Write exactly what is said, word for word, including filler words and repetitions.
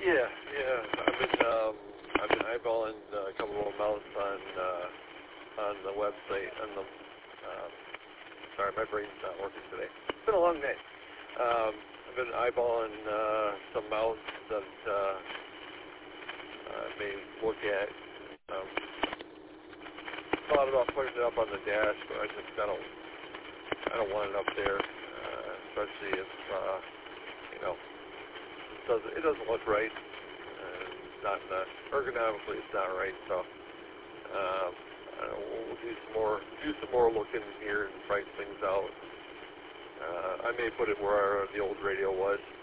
Yeah, yeah. I've been um, I've been eyeballing uh, a couple of mounts on uh, on the website. On the um, sorry, my brain's not working today. It's been a long day. Um, I've been eyeballing uh, some mounts that uh, I may look at. Um, thought about putting it up on the dash, but I just I don't I don't want it up there, uh, especially if uh, you know it doesn't it doesn't look right. Uh, it's not uh, ergonomically it's not right. So um, I don't know, we'll do some more do some more looking here and price things out. Uh, I may put it where the old radio was.